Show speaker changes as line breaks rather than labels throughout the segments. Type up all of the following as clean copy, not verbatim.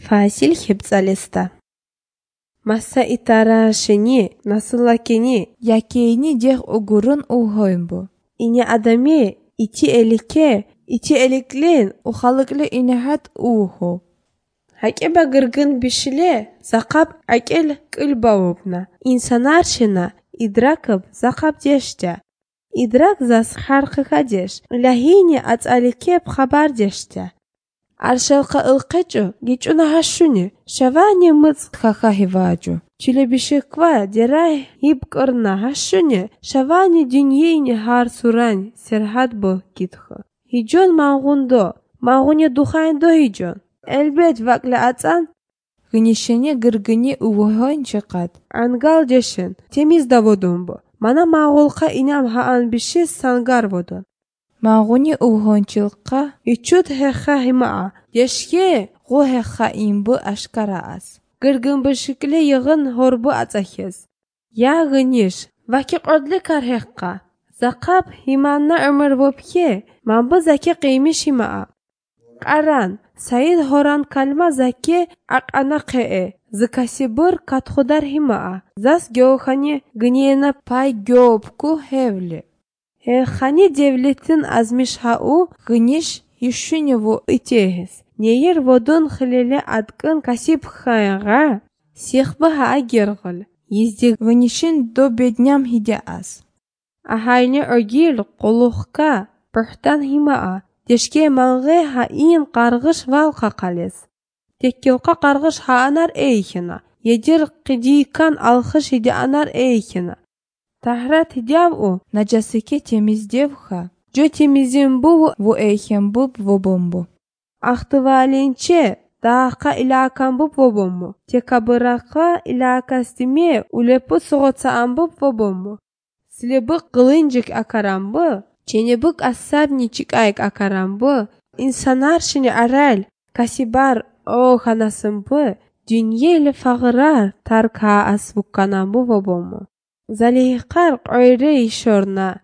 Fasil hipsalesta. Masa itara sheni nasılakeni
Yakeni deh ugurun uhoymbu.
inya adami iti eliklen
Uhalıklı inahat uho.
Hakeba gırgın bişile zakap akil kılbavubna. İnsanar şina idrakıp zakap deşte. İdrak zas harkıka deş. Lahini atsalikep haber deşte. Arşalka ılqıcı geçuna haşuni. Şavani mız
Kaka hivaju.
çile bişikva deray hibkırna haşuni. Şavani dünyayni har suran serhat bu gitxı. Hijon mağundo. Mağunya duhayndo hijon. Elbet vakle atsan
Gınişeni gırgını uhoyn çıkat.
angal deşin. Temiz da vodun bu. Mana mağulka inam haan bişi sangar vodun.
Mağuni uhoynçılka
İçut heha himaa. Deşke
gu hekha imbu aşkara az.
gırgın bişikle yığın horbu atsahiz. Ya gıniş. Vaki qodli kar hekka. Zakap himanna ömür vopke. Mamba zaki qiymiş himaa. Qaran. Sayid horan kalma zaki aqana qe'e. Zikasibur katxudar himaa. Zas gyokhani gıniyena
Pay göpku hevli.
Khani devletin azmiş ha'u
Gıniş yüşünü bu
itehiz. Neyir vodun khilili adkın kasip khayaga. Sihba ha'a girgil. Yizdik
Gınişin do bednyam hide az.
ahayni ogil quluhka pırhtan himaa. Deşke manğe ha'in qargış val qaqaliz. Tekkilqa qargış ha'anar eykina. Yedir qidikan alxış hidi anar eykina. Tahrat hidyav'u.
Najasike temizlevha.
Jo temizin bu
Vu eyhem bu vobombu.
Ahtıvalinçe dağqa ilakan bu vobomu. Tekabıraka ilakastime ulepu soğutsaan bu vobomu. Silebik qılıncık akaran bu. Çenebik asabniçik ayık akaran bu. İnsanar şini aral. Kasibar o hanasın bu. Dünyayla fağırar tarka asbukkanan bu vobomu. Zalihqar qoyre işorna.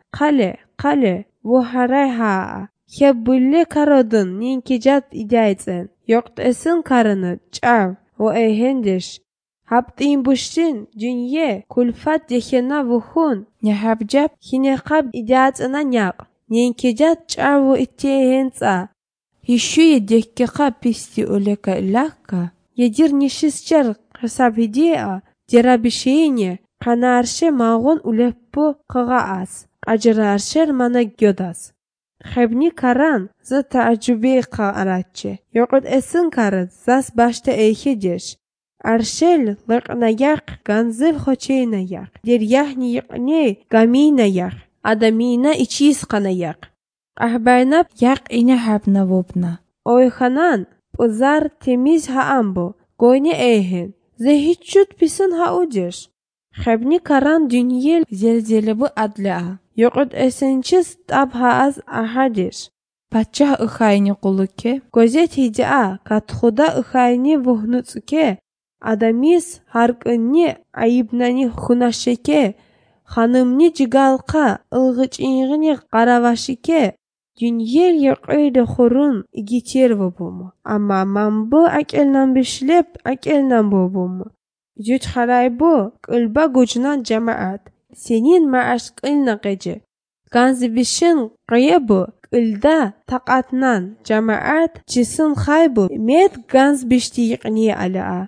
Qale. Bu haray haa. Hebbulle karodun ninkijat idaytsen. Yokt esin karını çav. O ehendiş. Haptin buştin dünye kulfat dehena vuhun.
Nehabjab
Hineqab idayatsana nyak. Ninkijat çav ittehentsa.
hişüye dekkeka pisti oleka ilaka.
Yedir nişisçer hesap hidiya. Dera bişeyine. Kanarşe mağun uleppu qığa az. Acırarşer mana gyodas. Xebni karan zı tacübe qaratçı. Yoqut esin karız zas başta eyhedeş. Arşel liqnayak ganzil xoçeynayak. Der yahni yiqne gaminayak. Adamina içiz qanayak. Ahbaynap
Yak ine habna vobna.
oyxanan pızar temiz haambu. Goyne eyhen. Zehiçut pisin haudeş. Xebni karan dünyel
Zelzele bu adla.
yoqut esençiz tab haaz ahadeş.
Patçah ıhayni quluke.
Gozet hidia katxuda ıhayni vuhnutsuke. Adamis harqınni ayibnani xunaşeke. Hanımni cigalqa ılgıçiğini qaravaşike. Dünyel yoqayda xurun igiter vobumu. Amma mambu akelnan bişlep akelnan vobumu. Jüt haray bu qılba gocunan cemaat. Senin maaş qılna qeci. Ganzi bişin qıya bu qılda taqatnan cemaat cisin xaybu. Med ganz bişti yiqni ala.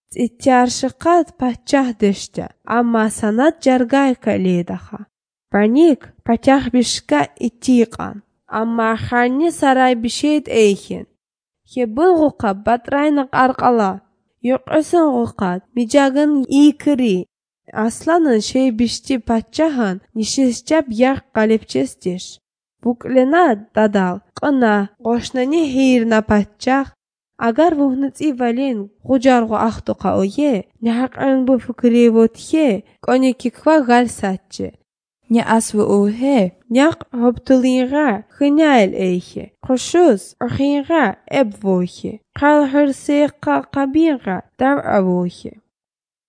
İttiyarşıqat patçah deşte. Amma sanat jargay kaledaha. Panik patah bişka ittiqan. Amma xarni saray bişet eyhin. Hebul guqa batrayna qarqala. Yoqısan guqat mijagın ikri. Aslanın şey bişti patçahan nişisçap yak qalepçestir. Buklena dadal qına qoşnani heyrna patçah. Agar vuhnutsi valin gujargu axtuqa oye. Nehaqan bu fikri votye. Qoni kikva gal satçı.
Ne asvı uhe.
Nyak hoptulinga khinail eyhe. Qoşuz urhinga eb vohe. Qal hırseqa qabinga dav avohe.